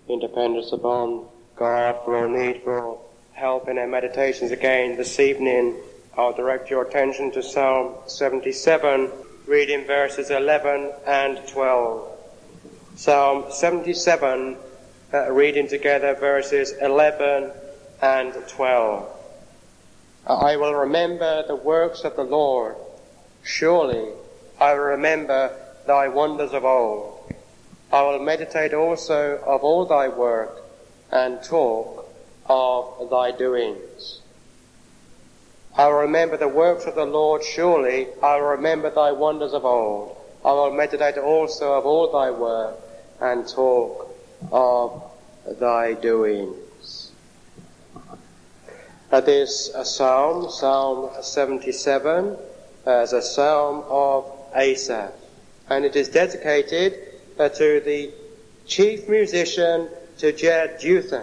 in dependence upon God for need for help in our meditations again this evening, I'll direct your attention to Psalm 77, reading verses 11 and 12. Psalm 77, reading together verses 11 and 12. I will remember the works of the Lord. Surely I will remember thy wonders of old. I will meditate also of all thy work and talk of thy doings. I will remember the works of the Lord. Surely I will remember thy wonders of old. I will meditate also of all thy work and talk of thy doings. This psalm, Psalm 77, is a psalm of Asaph, and it is dedicated to the chief musician, to Jeduthun.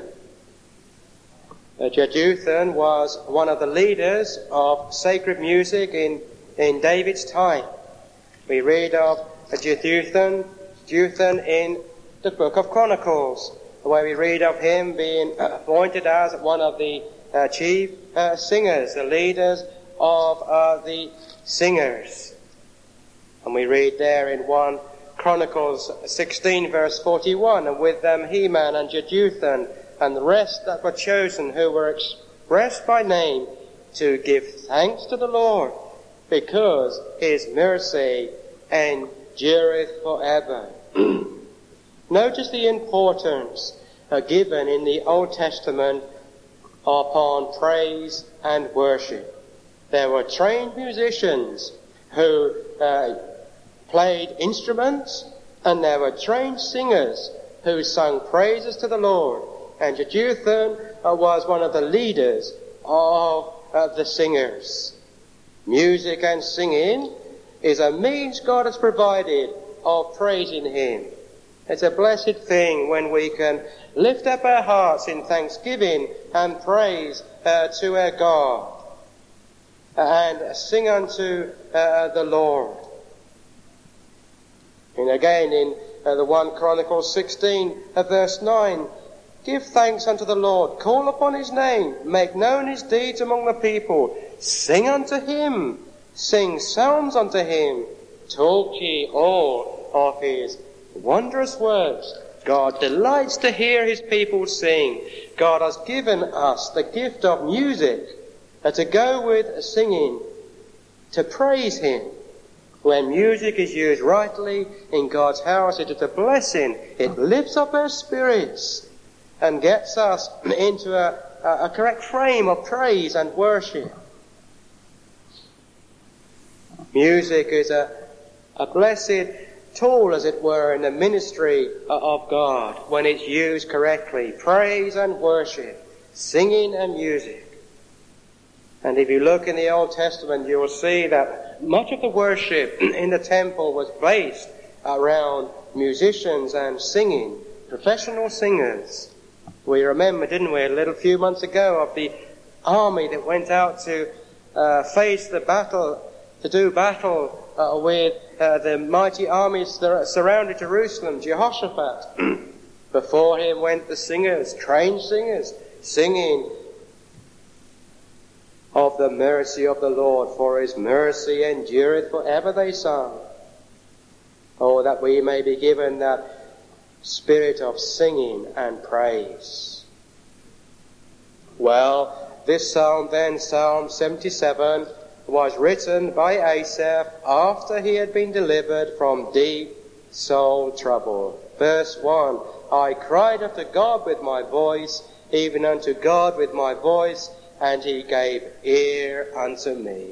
Jeduthun was one of the leaders of sacred music in David's time. We read of Jeduthun in the book of Chronicles, where we read of him being appointed as one of the chief singers, the leaders of the singers. And we read there in 1 Chronicles 16 verse 41, and with them Heman and Jeduthun and the rest that were chosen, who were expressed by name, to give thanks to the Lord, because his mercy endureth forever. Notice the importance given in the Old Testament upon praise and worship. There were trained musicians who played instruments, and there were trained singers who sung praises to the Lord. And Jeduthun was one of the leaders of the singers. Music and singing is a means God has provided of praising him. It's a blessed thing when we can lift up our hearts in thanksgiving and praise to our God and sing unto the Lord. And again in the 1 Chronicles 16 verse 9, give thanks unto the Lord, call upon his name, make known his deeds among the people, sing unto him, sing psalms unto him, talk ye all of his wondrous works. God delights to hear his people sing. God has given us the gift of music to go with singing, to praise him. When music is used rightly in God's house, it is a blessing. It lifts up our spirits and gets us into a correct frame of praise and worship. Music is a blessed tool, as it were, in the ministry of God when it's used correctly. Praise and worship, singing and music. And if you look in the Old Testament, you will see that much of the worship in the temple was based around musicians and singing, professional singers. We remember, didn't we, a little few months ago, of the army that went out to face the battle, to do battle with the mighty armies that surrounded Jerusalem, Jehoshaphat. Before him went the singers, trained singers, singing of the mercy of the Lord, for his mercy endureth forever, they sung. Oh, that we may be given that spirit of singing and praise. Well, this psalm then, Psalm 77, was written by Asaph after he had been delivered from deep soul trouble. Verse 1, I cried unto God with my voice, even unto God with my voice, and he gave ear unto me.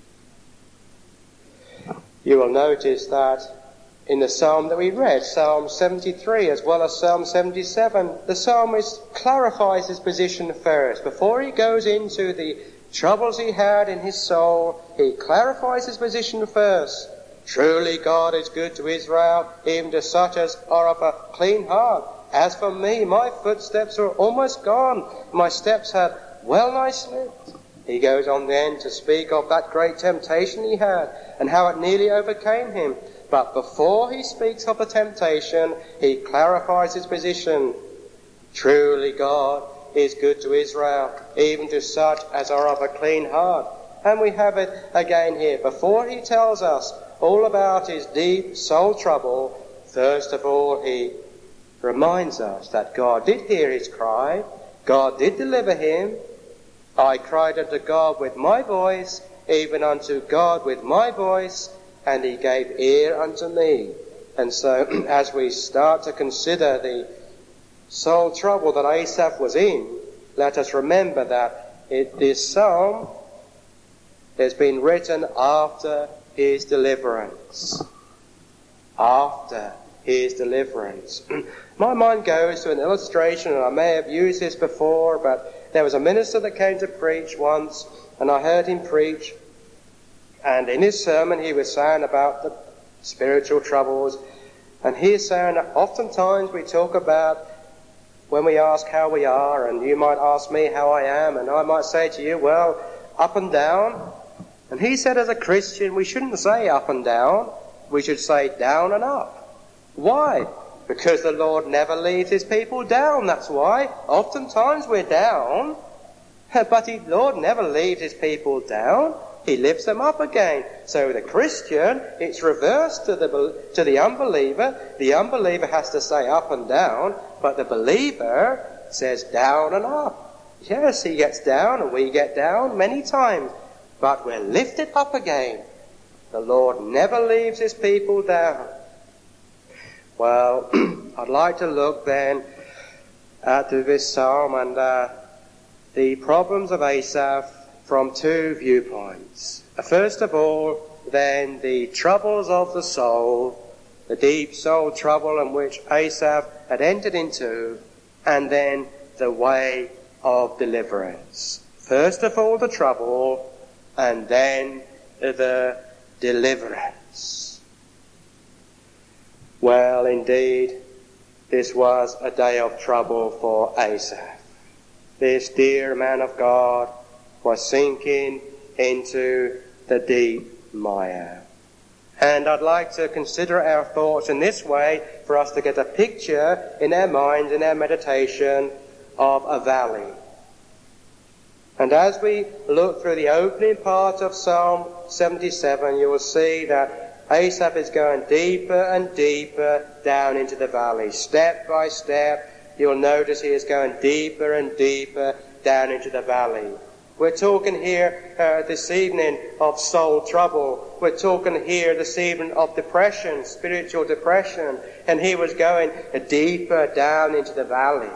You will notice that in the psalm that we read, Psalm 73 as well as Psalm 77, the psalmist clarifies his position first. Before he goes into the troubles he had in his soul, he clarifies his position first. Truly God is good to Israel, even to such as are of a clean heart. As for me, my footsteps are almost gone. My steps had well nigh slipped. He goes on then to speak of that great temptation he had and how it nearly overcame him. But before he speaks of the temptation, he clarifies his position. Truly God is good to Israel, even to such as are of a clean heart. And we have it again here. Before he tells us all about his deep soul trouble, first of all he reminds us that God did hear his cry. God did deliver him. I cried unto God with my voice, even unto God with my voice, and he gave ear unto me. And so as we start to consider the soul trouble that Asaph was in, let us remember that this psalm has been written after his deliverance. After his deliverance. My mind goes to an illustration, and I may have used this before, but there was a minister that came to preach once, and I heard him preach, and in his sermon he was saying about the spiritual troubles, and he is saying that oftentimes we talk about when we ask how we are, and you might ask me how I am, and I might say to you, well, up and down. And he said as a Christian we shouldn't say up and down, we should say down and up. Why? Because the Lord never leaves his people down, that's why. Oftentimes we're down, but the Lord never leaves his people down. He lifts them up again. So the Christian, it's reversed to the unbeliever. The unbeliever has to say up and down, but the believer says down and up. Yes, he gets down and we get down many times, but we're lifted up again. The Lord never leaves his people down. Well, I'd like to look then at this psalm and the problems of Asaph from two viewpoints. First of all, then, the troubles of the soul, the deep soul trouble in which Asaph had entered into, and then the way of deliverance. First of all, the trouble, and then the deliverance. Well, indeed, this was a day of trouble for Asaph. This dear man of God was sinking into the deep mire. And I'd like to consider our thoughts in this way for us to get a picture in our minds, in our meditation, of a valley. And as we look through the opening part of Psalm 77, you will see that Asaph is going deeper and deeper down into the valley. Step by step, you'll notice he is going deeper and deeper down into the valley. We're talking here this evening of soul trouble. We're talking here this evening of depression, spiritual depression. And he was going deeper down into the valley.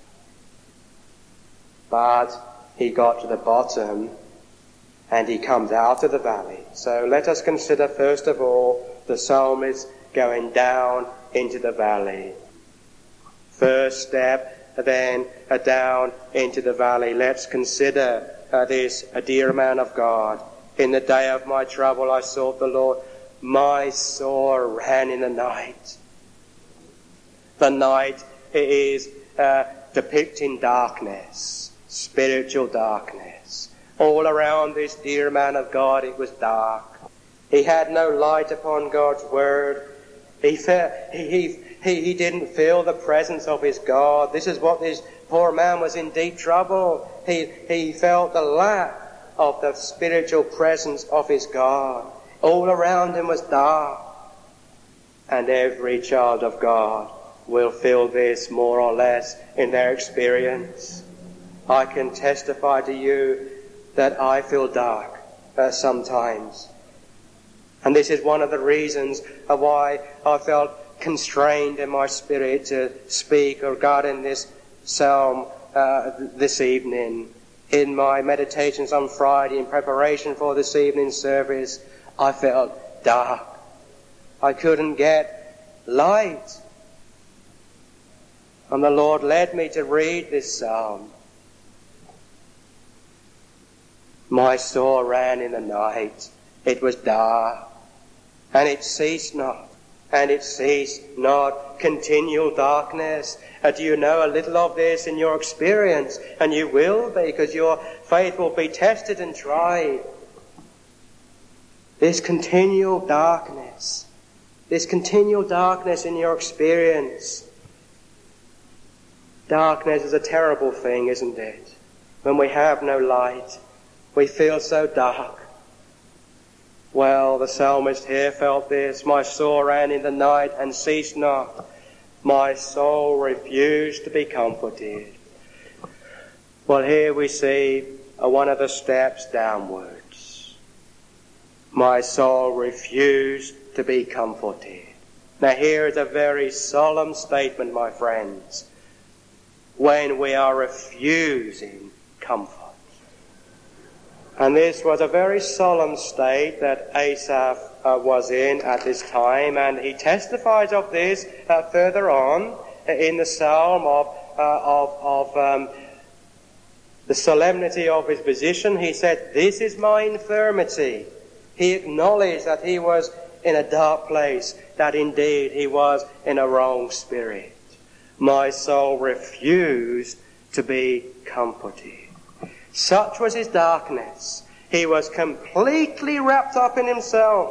But he got to the bottom and he comes out of the valley. So let us consider first of all the psalmist going down into the valley. First step, then down into the valley. Let's consider this, a dear man of God. In the day of my trouble I sought the Lord. My soul ran in the night. The night is depicting darkness, spiritual darkness. All around this dear man of God it was dark. He had no light upon God's word. He didn't feel the presence of his God. This is what this poor man was in deep trouble. He felt the lack of the spiritual presence of his God. All around him was dark. And every child of God will feel this more or less in their experience. I can testify to you that I feel dark sometimes. And this is one of the reasons why I felt constrained in my spirit to speak regarding this psalm this evening. In my meditations on Friday in preparation for this evening's service, I felt dark. I couldn't get light. And the Lord led me to read this psalm. My soul ran in the night. It was dark. And it ceased not. And it ceased not. Continual darkness. Do you know a little of this in your experience? And you will be, because your faith will be tested and tried. This continual darkness. This continual darkness in your experience. Darkness is a terrible thing, isn't it? When we have no light, we feel so dark. Well, the psalmist here felt this. My soul ran in the night and ceased not. My soul refused to be comforted. Well, here we see one of the steps downwards. My soul refused to be comforted. Now here is a very solemn statement, my friends, when we are refusing comfort. And this was a very solemn state that Asaph was in at this time, and he testifies of this further on in the psalm of the solemnity of his position. He said, "This is my infirmity." He acknowledged that he was in a dark place, that indeed he was in a wrong spirit. My soul refused to be comforted. Such was his darkness. He was completely wrapped up in himself.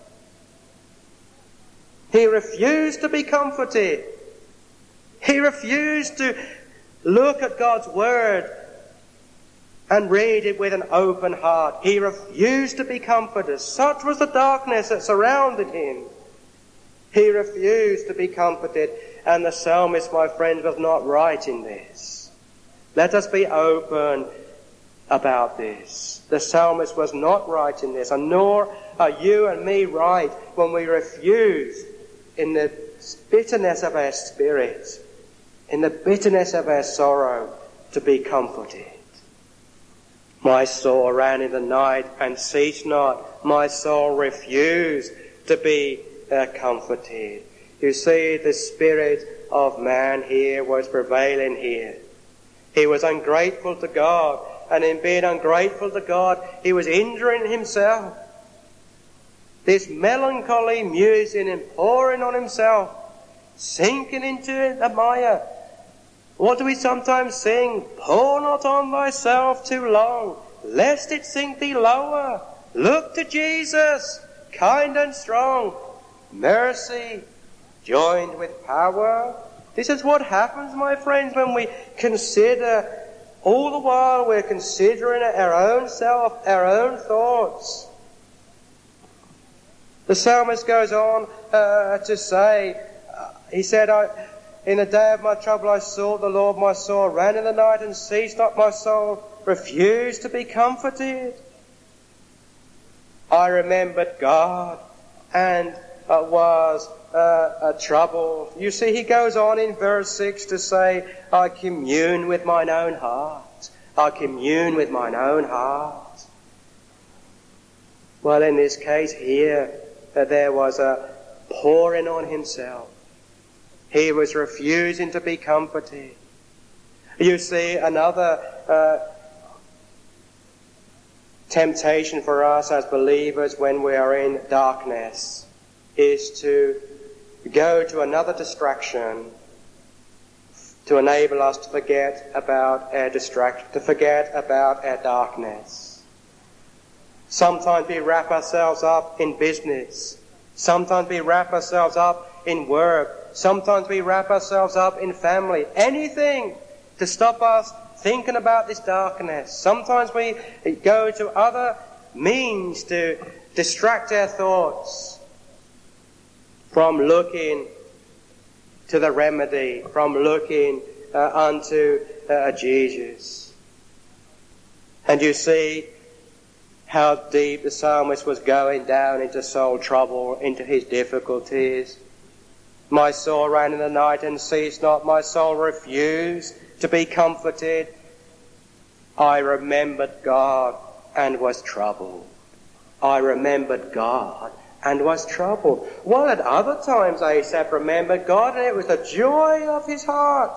He refused to be comforted. He refused to look at God's word and read it with an open heart. He refused to be comforted. Such was the darkness that surrounded him. He refused to be comforted. And the psalmist, my friends, was not right in this. Let us be open about this. The psalmist was not right in this, and nor are you and me right when we refuse in the bitterness of our spirit, in the bitterness of our sorrow, to be comforted. My soul ran in the night and ceased not. My soul refused to be comforted. You see, the spirit of man here was prevailing here. He was ungrateful to God, and in being ungrateful to God, he was injuring himself. This melancholy musing and pouring on himself, sinking into the mire. What do we sometimes sing? Pour not on thyself too long, lest it sink thee lower. Look to Jesus, kind and strong, mercy joined with power. This is what happens, my friends, when we consider, all the while we're considering our own self, our own thoughts. The psalmist goes on to say, he said, in the day of my trouble I sought the Lord, my soul ran in the night and ceased not, my soul refused to be comforted. I remembered God and was troubled. You see, he goes on in verse 6 to say, I commune with mine own heart. I commune with mine own heart. Well, in this case here, there was a pouring on himself. He was refusing to be comforted. You see, another temptation for us as believers when we are in darkness is to go to another distraction to enable us to forget about our distraction, to forget about our darkness. Sometimes we wrap ourselves up in business. Sometimes we wrap ourselves up in work. Sometimes we wrap ourselves up in family. Anything to stop us thinking about this darkness. Sometimes we go to other means to distract our thoughts from looking to the remedy, from looking unto Jesus. And you see how deep the psalmist was going down into soul trouble, into his difficulties. My soul ran in the night and ceased not. My soul refused to be comforted. I remembered God and was troubled. I remembered God and was troubled. Well, at other times Asaph remembered God, and it was the joy of his heart.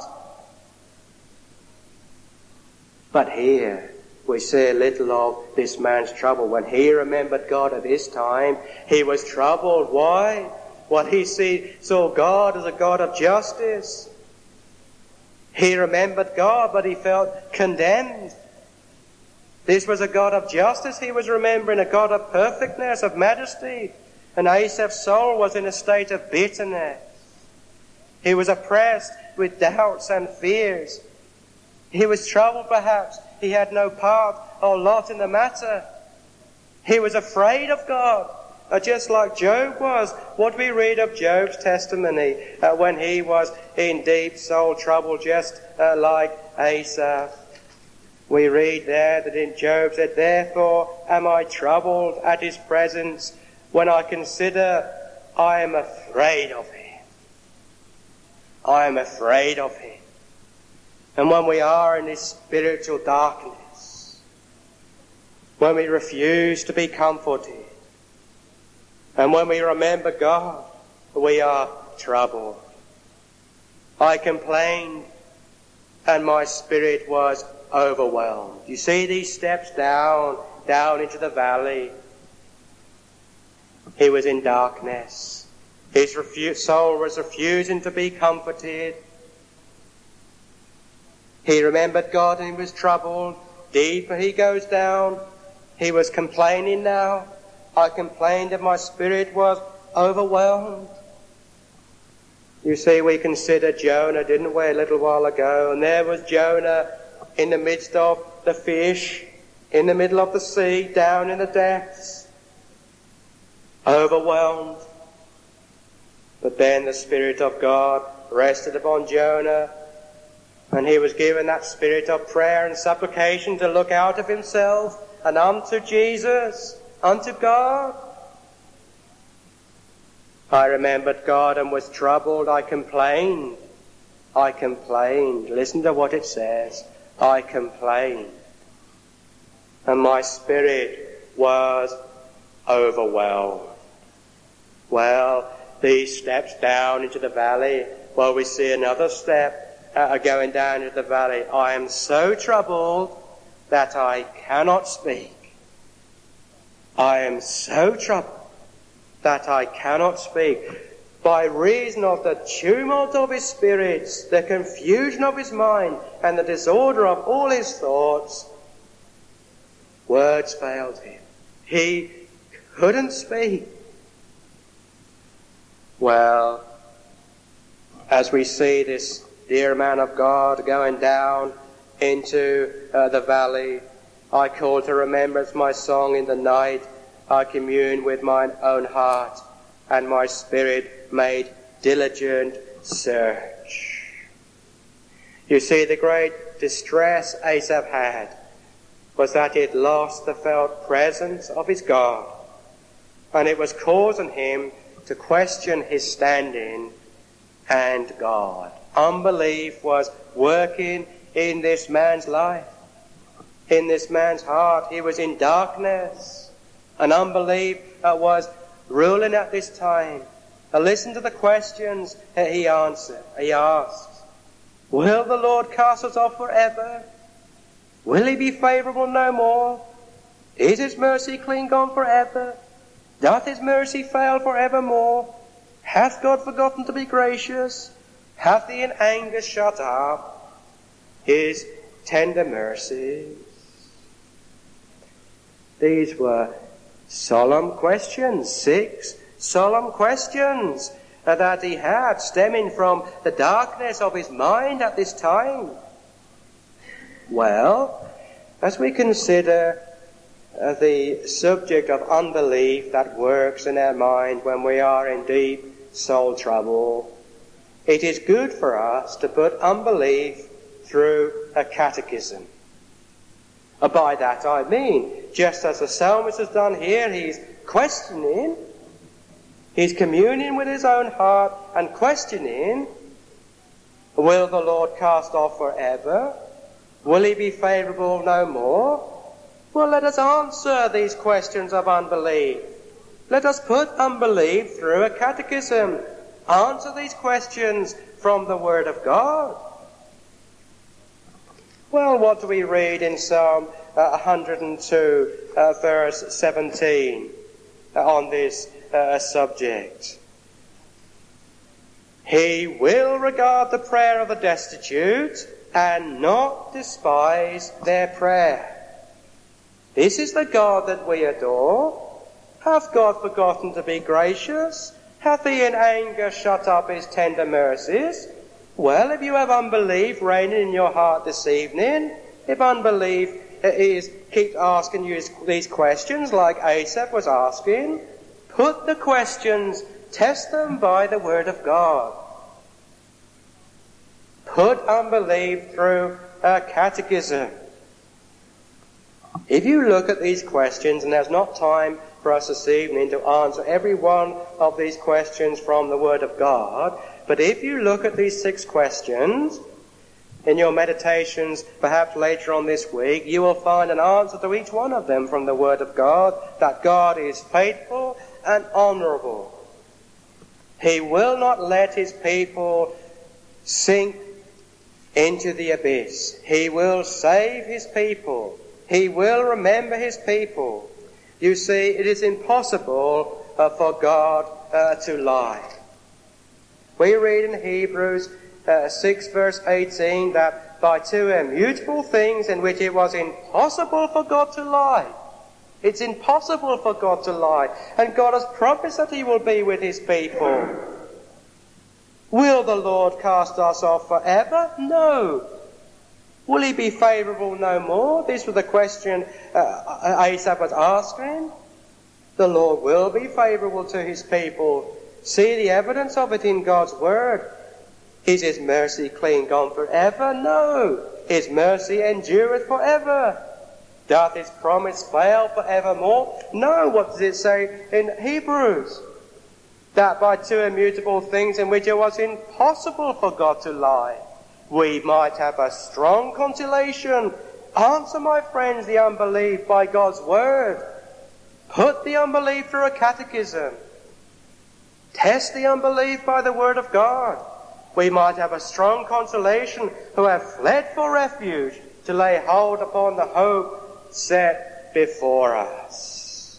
But here we see a little of this man's trouble. When he remembered God at this time, he was troubled. Why? Well, he saw God as a God of justice. He remembered God, but he felt condemned. This was a God of justice he was remembering, a God of perfectness, of majesty. And Asaph's soul was in a state of bitterness. He was oppressed with doubts and fears. He was troubled perhaps. He had no part or lot in the matter. He was afraid of God, just like Job was. What we read of Job's testimony when he was in deep soul trouble, just like Asaph. We read there that in Job said, "Therefore am I troubled at his presence. When I consider, I am afraid of him." I am afraid of him. And when we are in this spiritual darkness, when we refuse to be comforted, and when we remember God, we are troubled. I complained, and my spirit was overwhelmed. You see these steps down into the valley. He was in darkness. His soul was refusing to be comforted. He remembered God and he was troubled. Deeper he goes down. He was complaining now. I complained and my spirit was overwhelmed. You see, we considered Jonah, didn't we, a little while ago? And there was Jonah in the midst of the fish, in the middle of the sea, down in the depths, overwhelmed. But then the Spirit of God rested upon Jonah, and he was given that spirit of prayer and supplication to look out of himself and unto Jesus, unto God. I remembered God and was troubled. I complained. Listen to what it says. I complained. And my spirit was overwhelmed. Well, these steps down into the valley, well, we see another step going down into the valley. I am so troubled that I cannot speak. I am so troubled that I cannot speak. By reason of the tumult of his spirits, the confusion of his mind, and the disorder of all his thoughts, words failed him. He couldn't speak. Well, as we see this dear man of God going down into the valley, I call to remembrance my song in the night. I commune with mine own heart, and my spirit made diligent search. You see, the great distress Asaph had was that he had lost the felt presence of his God, and it was causing him to question his standing and God. Unbelief was working in this man's life, in this man's heart. He was in darkness, and unbelief was ruling at this time. Listen to the questions he answered. He asks, will the Lord cast us off forever? Will he be favourable no more? Is his mercy clean gone forever? Doth his mercy fail forevermore? Hath God forgotten to be gracious? Hath he in anger shut up his tender mercies? These were solemn questions, 6 solemn questions that he had, stemming from the darkness of his mind at this time. Well, as we consider the subject of unbelief that works in our mind when we are in deep soul trouble, it is good for us to put unbelief through a catechism. By that I mean, just as the psalmist has done here, he's questioning, he's communing with his own heart and questioning, will the Lord cast off forever? Will he be favourable no more? Well, let us answer these questions of unbelief. Let us put unbelief through a catechism. Answer these questions from the Word of God. Well, what do we read in Psalm 102, verse 17 on this subject? He will regard the prayer of the destitute and not despise their prayer. This is the God that we adore. Hath God forgotten to be gracious? Hath he in anger shut up his tender mercies? Well, if you have unbelief reigning in your heart this evening, if unbelief keeps asking you these questions like Asaph was asking, put the questions, test them by the Word of God. Put unbelief through a catechism. If you look at these questions, and there's not time for us this evening to answer every one of these questions from the Word of God, but if you look at these 6 questions in your meditations, perhaps later on this week, you will find an answer to each one of them from the Word of God, that God is faithful and honourable. He will not let his people sink into the abyss. He will save his people. He will remember his people. You see, it is impossible for God to lie. We read in Hebrews 6 verse 18 that by 2 immutable things in which it was impossible for God to lie. It's impossible for God to lie. And God has promised that he will be with his people. Will the Lord cast us off forever? No. Will he be favourable no more? This was the question Asaph was asking. The Lord will be favourable to his people. See the evidence of it in God's word. Is his mercy clean gone forever? No. His mercy endureth forever. Doth his promise fail forevermore? No. What does it say in Hebrews? That by 2 immutable things in which it was impossible for God to lie, we might have a strong consolation. Answer, my friends, the unbelief by God's word. Put the unbelief through a catechism. Test the unbelief by the word of God. We might have a strong consolation who have fled for refuge to lay hold upon the hope set before us.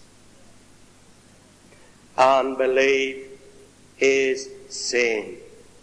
Unbelief is sin.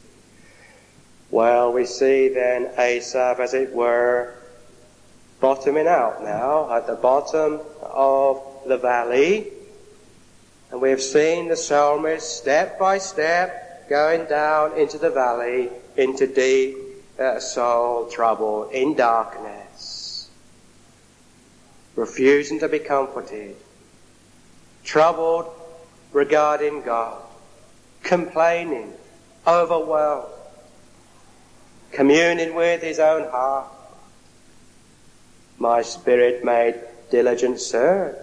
Well, we see then Asaph, as it were, bottoming out now at the bottom of the valley. And we have seen the psalmist step by step going down into the valley, into deep soul trouble, in darkness, refusing to be comforted, troubled regarding God, complaining, overwhelmed, communing with his own heart. My spirit made diligent search.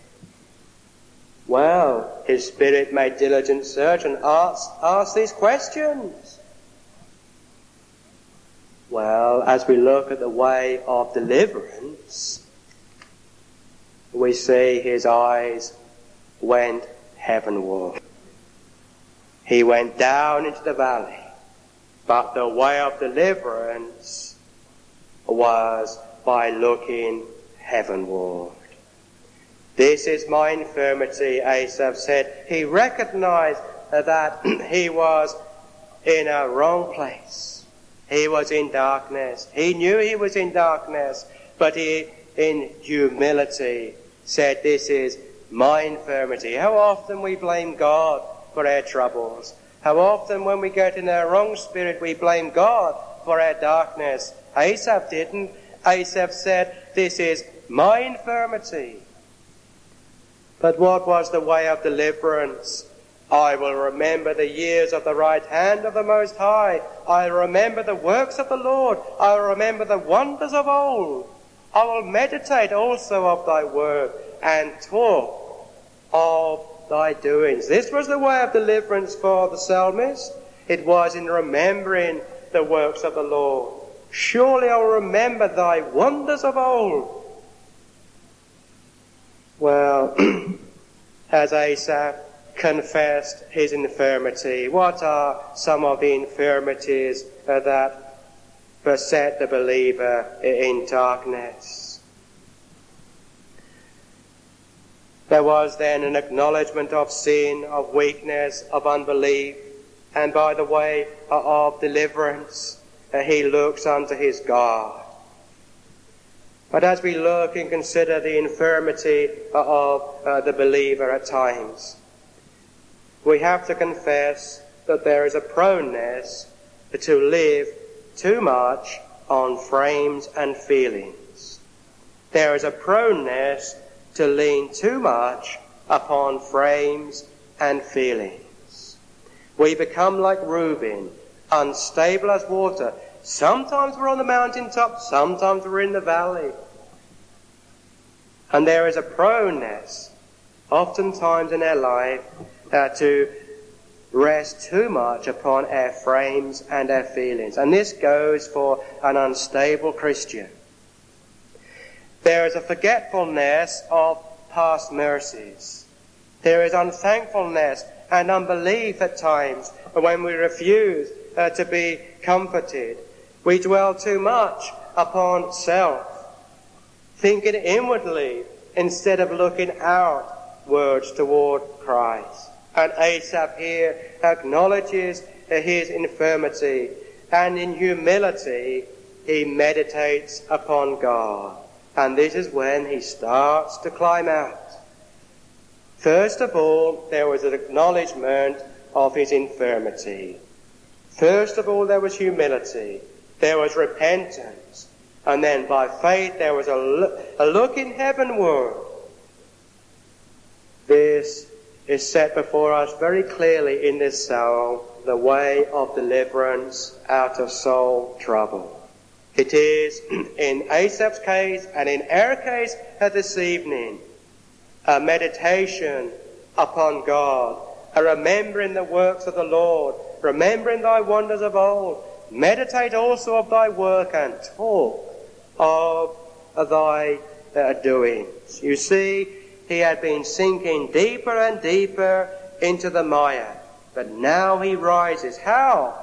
Well, his spirit made diligent search and asked these questions. Well, as we look at the way of deliverance, we see his eyes went heavenward. He went down into the valley, but the way of deliverance was by looking heavenward. This is my infirmity, Asaph said. He recognized that he was in a wrong place. He was in darkness. He knew he was in darkness, but he, in humility, said, this is my infirmity. How often we blame God for our troubles. How often when we get in our wrong spirit, we blame God for our darkness. Asaph didn't. Asaph said, this is my infirmity. But what was the way of deliverance? I will remember the years of the right hand of the Most High. I will remember the works of the Lord. I will remember the wonders of old. I will meditate also of thy word and talk of thy doings. This was the way of deliverance for the psalmist. It was in remembering the works of the Lord. Surely I will remember thy wonders of old. Well, as Asaph confessed his infirmity, what are some of the infirmities that beset the believer in darkness? There was then an acknowledgement of sin, of weakness, of unbelief, and by the way of deliverance, he looks unto his God. But as we look and consider the infirmity of the believer at times, we have to confess that there is a proneness to live too much on frames and feelings. There is a proneness to lean too much upon frames and feelings. We become like Reuben, unstable as water. Sometimes we're on the mountaintop, sometimes we're in the valley. And there is a proneness, oftentimes in our life, to rest too much upon our frames and our feelings. And this goes for an unstable Christian. There is a forgetfulness of past mercies. There is unthankfulness and unbelief at times when we refuse to be comforted. We dwell too much upon self, thinking inwardly instead of looking outwards toward Christ. And Asaph here acknowledges his infirmity, and in humility he meditates upon God. And this is when he starts to climb out. First of all, there was an acknowledgement of his infirmity. First of all, there was humility. There was repentance. And then by faith, there was a looking heavenward. This is set before us very clearly in this psalm, the way of deliverance out of soul trouble. It is in Asaph's case and in our case this evening, a meditation upon God, a remembering the works of the Lord, remembering thy wonders of old. Meditate also of thy work and talk of thy doings. You see, he had been sinking deeper and deeper into the mire, but now he rises. How?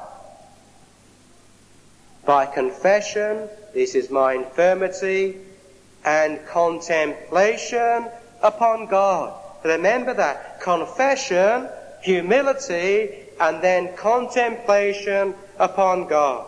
By confession, this is my infirmity, and contemplation upon God. Remember that. Confession, humility, and then contemplation upon God.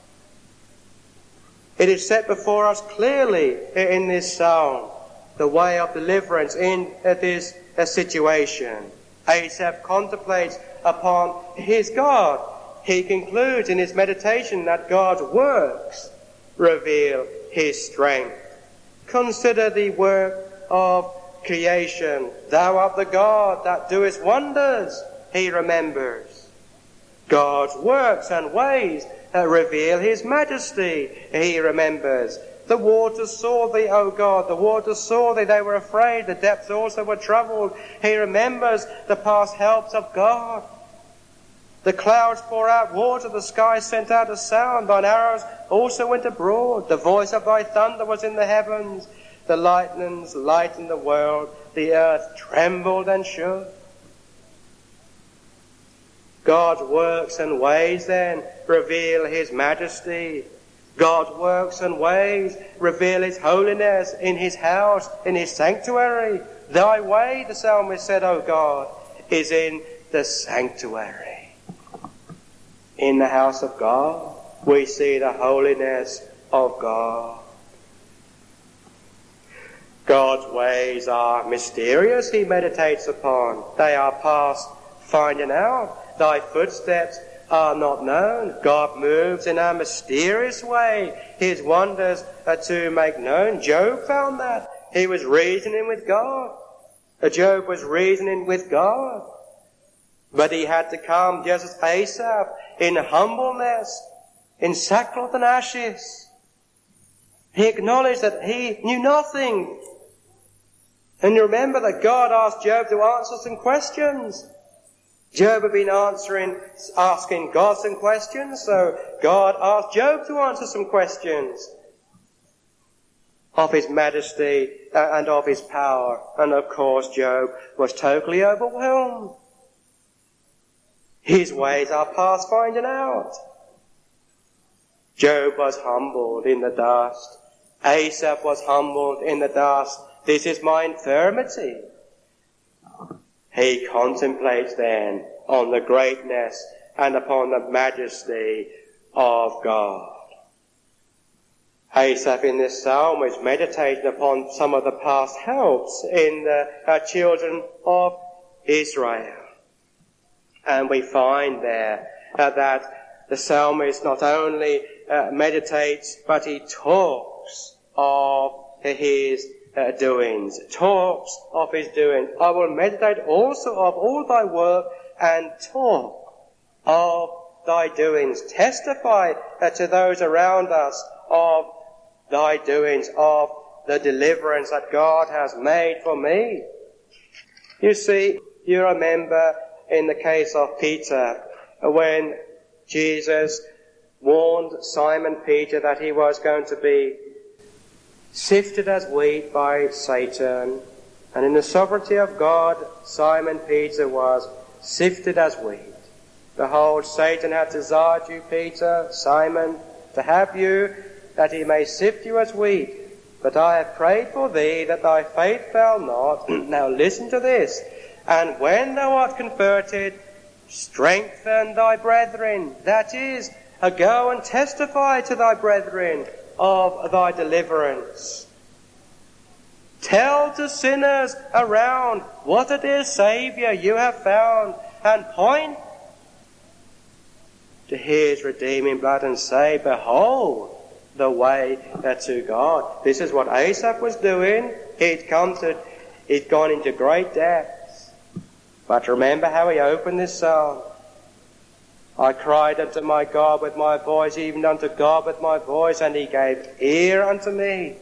It is set before us clearly in this psalm, the way of deliverance in this situation. Asaph contemplates upon his God. He concludes in his meditation that God's works reveal his strength. Consider the work of creation. Thou art the God that doest wonders, he remembers. God's works and ways reveal his majesty, he remembers. The waters saw thee, O God, the waters saw thee, they were afraid, the depths also were troubled. He remembers the past helps of God. The clouds pour out water, the sky sent out a sound, thine arrows also went abroad. The voice of thy thunder was in the heavens, the lightnings lightened the world, the earth trembled and shook. God's works and ways then reveal his majesty. God's works and ways reveal his holiness in his house, in his sanctuary. Thy way, the psalmist said, O God, is in the sanctuary. In the house of God, we see the holiness of God. God's ways are mysterious, he meditates upon. They are past finding out. Thy footsteps are not known. God moves in a mysterious way. His wonders are to make known. Job found that. He was reasoning with God. Job was reasoning with God. But he had to come just as Asaph, in humbleness, in sackcloth and ashes. He acknowledged that he knew nothing. And remember that God asked Job to answer some questions. Job had been asking God some questions, so God asked Job to answer some questions of his majesty and of his power. And of course Job was totally overwhelmed. His ways are past finding out. Job was humbled in the dust. Asaph was humbled in the dust. This is my infirmity. He contemplates then on the greatness and upon the majesty of God. Asaph in this psalm is meditating upon some of the past helps in the children of Israel. And we find there that the psalmist not only meditates, but he talks of his doings. Talks of his doings. I will meditate also of all thy work and talk of thy doings. Testify to those around us of thy doings, of the deliverance that God has made for me. You see, you remember in the case of Peter, when Jesus warned Simon Peter that he was going to be sifted as wheat by Satan, and in the sovereignty of God, Simon Peter was sifted as wheat. Behold, Satan hath desired you, Peter, Simon, to have you, that he may sift you as wheat. But I have prayed for thee, that thy faith fail not. Now listen to this. And when thou art converted, strengthen thy brethren. That is, go and testify to thy brethren of thy deliverance. Tell to sinners around what a dear Saviour you have found, and point to his redeeming blood and say, behold the way to God. This is what Asaph was doing. He'd gone into great depths. But remember how he opened this psalm. I cried unto my God with my voice, even unto God with my voice, and he gave ear unto me.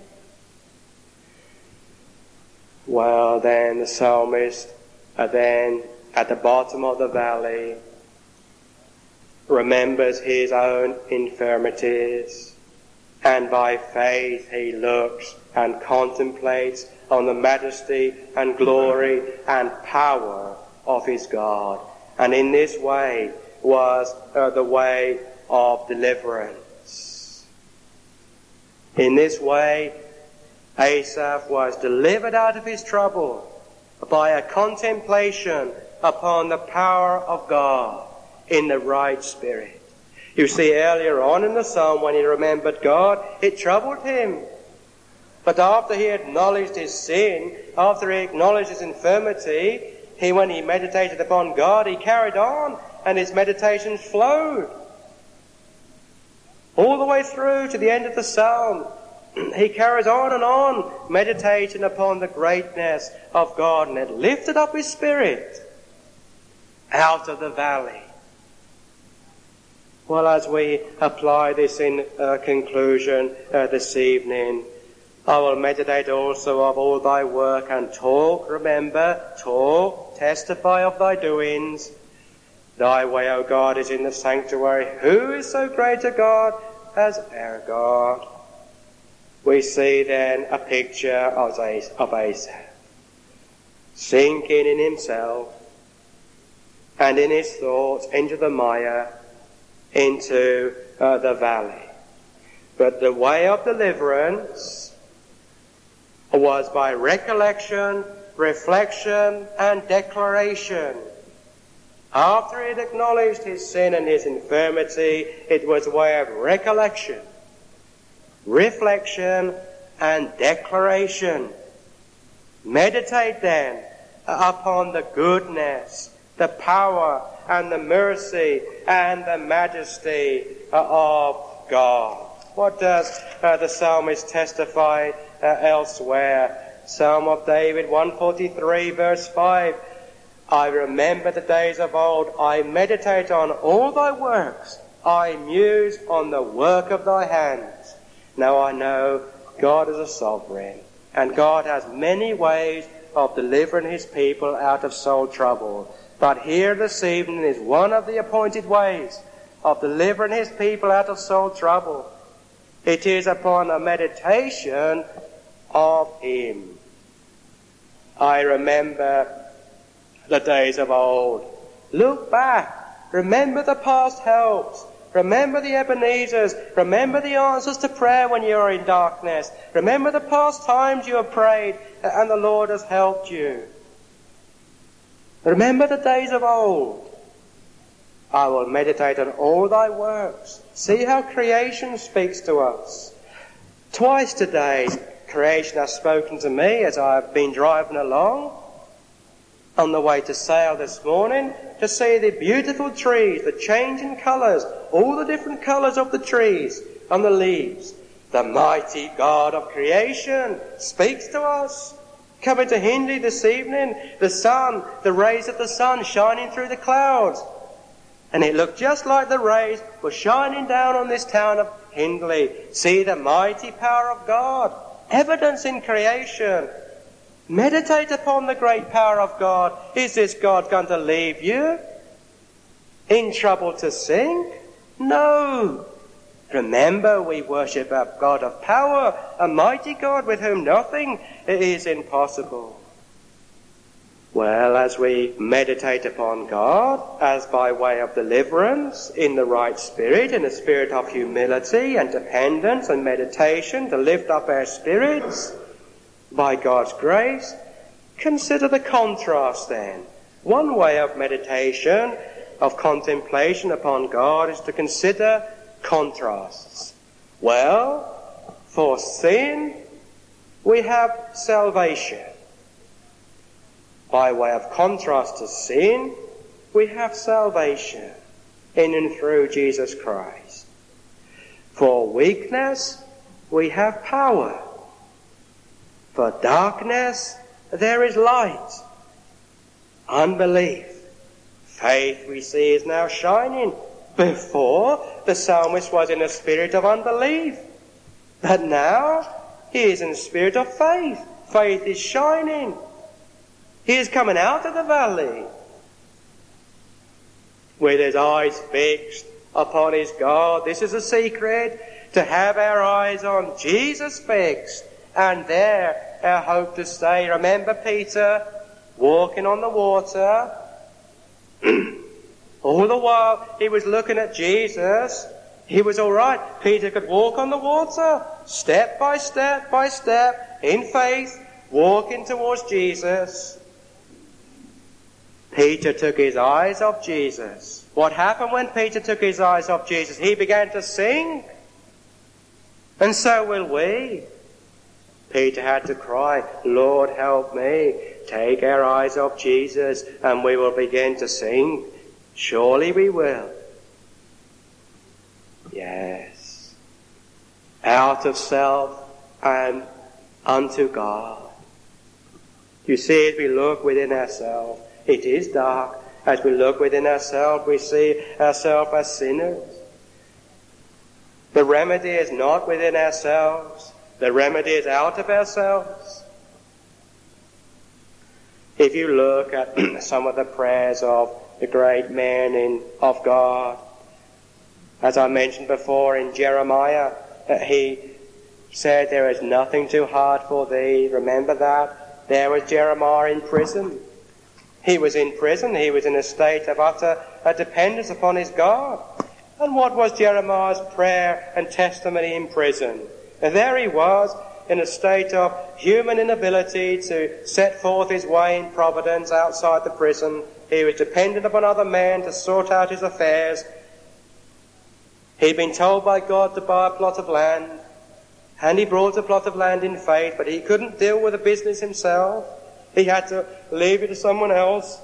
Well, then the psalmist, then at the bottom of the valley, remembers his own infirmities, and by faith he looks and contemplates on the majesty and glory and power of his God. And in this way was the way of deliverance. In this way, Asaph was delivered out of his trouble by a contemplation upon the power of God in the right spirit. You see, earlier on in the psalm, when he remembered God, it troubled him. But after he acknowledged his sin, after he acknowledged his infirmity, when he meditated upon God, he carried on, and his meditations flowed all the way through to the end of the psalm. He carries on, meditating upon the greatness of God, and it lifted up his spirit out of the valley. Well, as we apply this in conclusion this evening, I will meditate also of all thy work and talk, testify of thy doings. Thy way, O God, is in the sanctuary. Who is so great a God as our God? We see then a picture of Asaph, sinking in himself and in his thoughts into the mire, into the valley. But the way of deliverance was by recollection, reflection, and declaration. After he had acknowledged his sin and his infirmity, it was a way of recollection, reflection, and declaration. Meditate then upon the goodness, the power, and the mercy, and the majesty of God. What does the psalmist testify elsewhere? Psalm of David 143 verse 5. I remember the days of old. I meditate on all thy works. I muse on the work of thy hands. Now I know God is a sovereign, and God has many ways of delivering his people out of soul trouble. But here this evening is one of the appointed ways of delivering his people out of soul trouble. It is upon a meditation of him. I remember the days of old. Look back. Remember the past helps. Remember the Ebenezers. Remember the answers to prayer when you are in darkness. Remember the past times you have prayed and the Lord has helped you. Remember the days of old. I will meditate on all thy works. See how creation speaks to us. Twice today, creation has spoken to me as I have been driving along. on the way to sail this morning to see the beautiful trees, the changing colours, all the different colours of the trees and the leaves. The mighty God of creation speaks to us. Coming to Hindley this evening, the sun, the rays of the sun shining through the clouds. And it looked just like the rays were shining down on this town of Hindley. See the mighty power of God, evidence in creation. Meditate upon the great power of God. Is this God going to leave you in trouble to sink? No. Remember, we worship a God of power, a mighty God with whom nothing is impossible. Well, as we meditate upon God, as by way of deliverance, in the right spirit, in a spirit of humility and dependence and meditation to lift up our spirits, by God's grace, consider the contrast then. One way of meditation, of contemplation upon God, is to consider contrasts. Well, for sin, we have salvation. By way of contrast to sin, we have salvation in and through Jesus Christ. For weakness, we have power. For darkness, there is light. Unbelief. Faith, we see, is now shining. Before, the psalmist was in a spirit of unbelief. But now, he is in a spirit of faith. Faith is shining. He is coming out of the valley with his eyes fixed upon his God. This is a secret, to have our eyes on Jesus fixed, and there our hope to stay. Remember Peter walking on the water. All the while he was looking at Jesus. He was all right. Peter could walk on the water, step by step, in faith, walking towards Jesus. Peter took his eyes off Jesus. What happened when Peter took his eyes off Jesus? He began to sink. And so will we. Peter had to cry, Lord, help me. Take our eyes off Jesus and we will begin to sing. Surely we will. Yes. Out of self and unto God. You see, as we look within ourselves, it is dark. As we look within ourselves, we see ourselves as sinners. The remedy is not within ourselves. The remedy is out of ourselves. If you look at some of the prayers of the great men of God, as I mentioned before in Jeremiah, he said, there is nothing too hard for thee. Remember that? There was Jeremiah in prison. He was in prison. He was in a state of utter dependence upon his God. And what was Jeremiah's prayer and testimony in prison? And there he was in a state of human inability to set forth his way in providence outside the prison. He was dependent upon other men to sort out his affairs. He'd been told by God to buy a plot of land, and he brought a plot of land in faith, but he couldn't deal with the business himself. He had to leave it to someone else.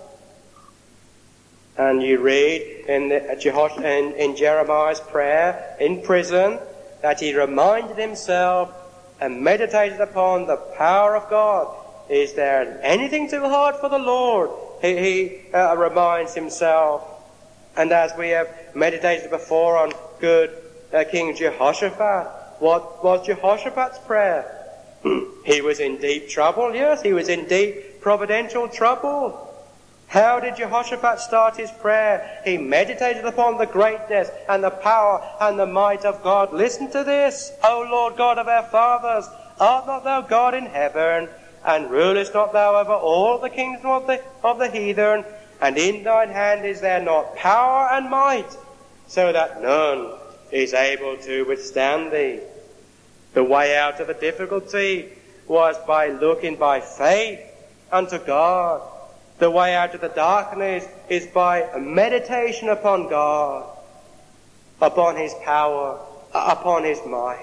And you read in Jeremiah's prayer in prison that he reminded himself and meditated upon the power of God. Is there anything too hard for the Lord? He reminds himself. And as we have meditated before on good King Jehoshaphat, what was Jehoshaphat's prayer? He was in deep trouble, yes, he was in deep providential trouble. How did Jehoshaphat start his prayer? He meditated upon the greatness and the power and the might of God. Listen to this. O Lord God of our fathers, art not thou God in heaven, and rulest not thou over all the kingdom of the heathen? And in thine hand is there not power and might, so that none is able to withstand thee? The way out of the difficulty was by looking by faith unto God. The way out of the darkness is by a meditation upon God, upon his power, upon his might.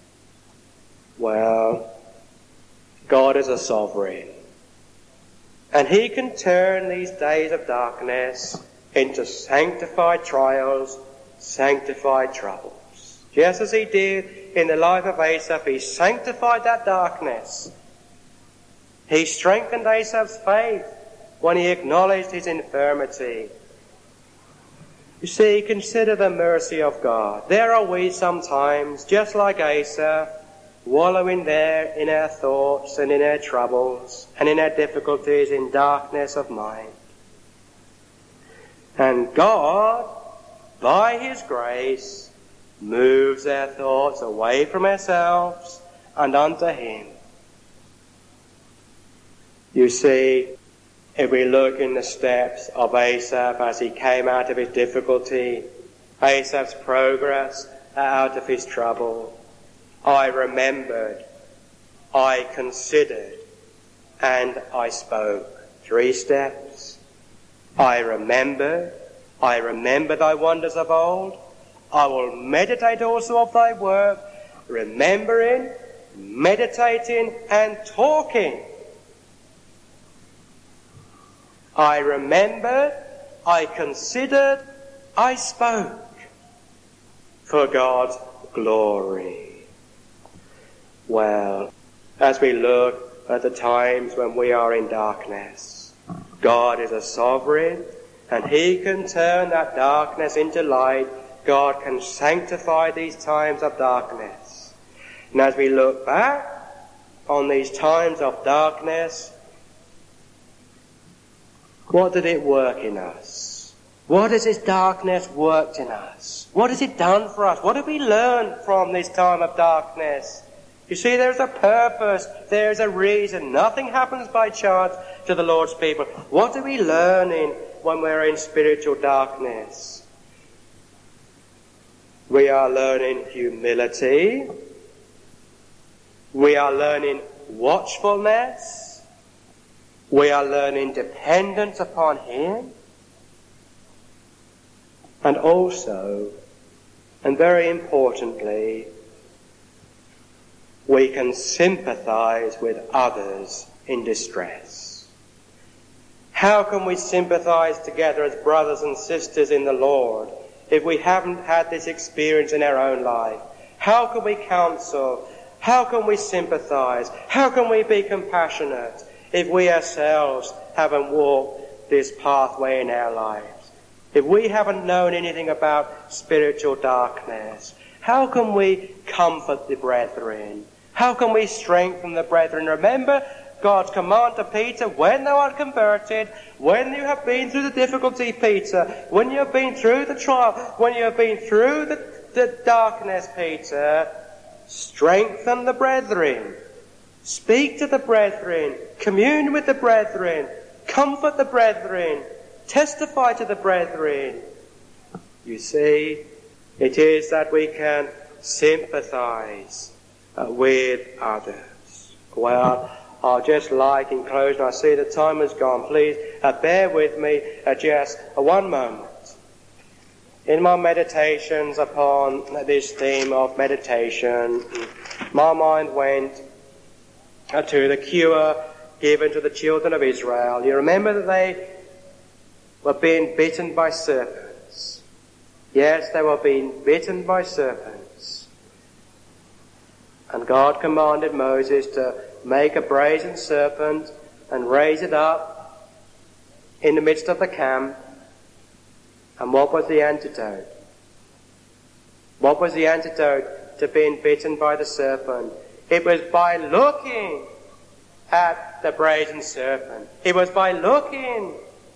Well, God is a sovereign. And he can turn these days of darkness into sanctified trials, sanctified troubles. Just as he did in the life of Asaph, he sanctified that darkness. He strengthened Asaph's faith when he acknowledged his infirmity. You see, consider the mercy of God. There are we sometimes, just like Asaph, wallowing there in our thoughts and in our troubles and in our difficulties, in darkness of mind. And God, by his grace, moves our thoughts away from ourselves and unto him. You see, if we look in the steps of Asaph as he came out of his difficulty, Asaph's progress out of his trouble, I remembered, I considered, and I spoke. 3 steps. I remember thy wonders of old. I will meditate also of thy work, remembering, meditating, and talking. I remembered, I considered, I spoke for God's glory. Well, as we look at the times when we are in darkness, God is a sovereign, and he can turn that darkness into light. God can sanctify these times of darkness. And as we look back on these times of darkness, what did it work in us? What has this darkness worked in us? What has it done for us? What have we learned from this time of darkness? You see, there's a purpose, there's a reason. Nothing happens by chance to the Lord's people. What are we learning when we're in spiritual darkness? We are learning humility. We are learning watchfulness. We are learning dependence upon him. And also, and very importantly, we can sympathize with others in distress. How can we sympathize together as brothers and sisters in the Lord if we haven't had this experience in our own life? How can we counsel? How can we sympathize? How can we be compassionate if we ourselves haven't walked this pathway in our lives? If we haven't known anything about spiritual darkness, how can we comfort the brethren? How can we strengthen the brethren? Remember God's command to Peter, when thou art converted, when you have been through the difficulty, Peter, when you have been through the trial, when you have been through the darkness, Peter, strengthen the brethren. Speak to the brethren. Commune with the brethren. Comfort the brethren. Testify to the brethren. You see, it is that we can sympathize with others. Well, I'll just in closing, I see the time has gone. Please bear with me just one moment. In my meditations upon this theme of meditation, my mind went to the cure given to the children of Israel. You remember that they were being bitten by serpents. Yes, they were being bitten by serpents. And God commanded Moses to make a brazen serpent and raise it up in the midst of the camp. And what was the antidote? What was the antidote to being bitten by the serpent? It was by looking at the brazen serpent. It was by looking.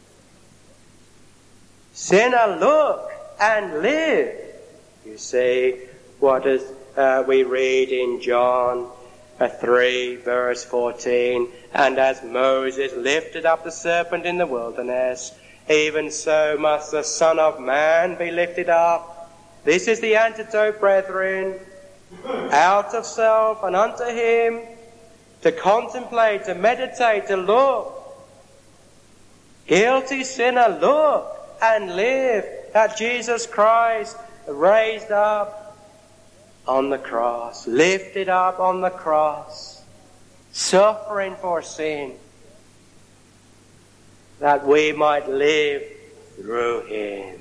Sinner, look and live. You see, what does we read in John 3 verse 14, and as Moses lifted up the serpent in the wilderness, even so must the Son of Man be lifted up. This is the antidote, brethren, out of self and unto him, to contemplate, to meditate, to look. Guilty sinner, look and live at Jesus Christ raised up on the cross, lifted up on the cross, suffering for sin. that we might live through him.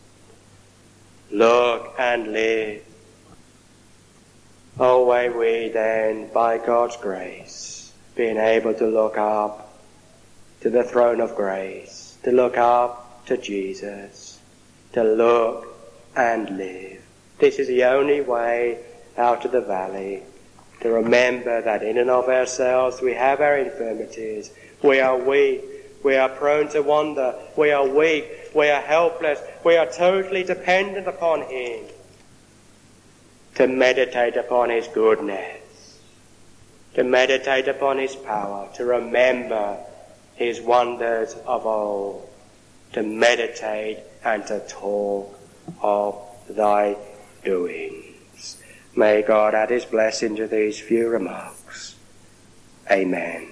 Look and live. Oh, may we then, by God's grace, being able to look up to the throne of grace, to look up to Jesus, to look and live. This is the only way out of the valley, to remember that in and of ourselves we have our infirmities. We are weak. We are prone to wander. We are weak. We are helpless. We are totally dependent upon him. To meditate upon his goodness, to meditate upon his power, to remember his wonders of old, to meditate and to talk of thy doings. May God add his blessing to these few remarks. Amen.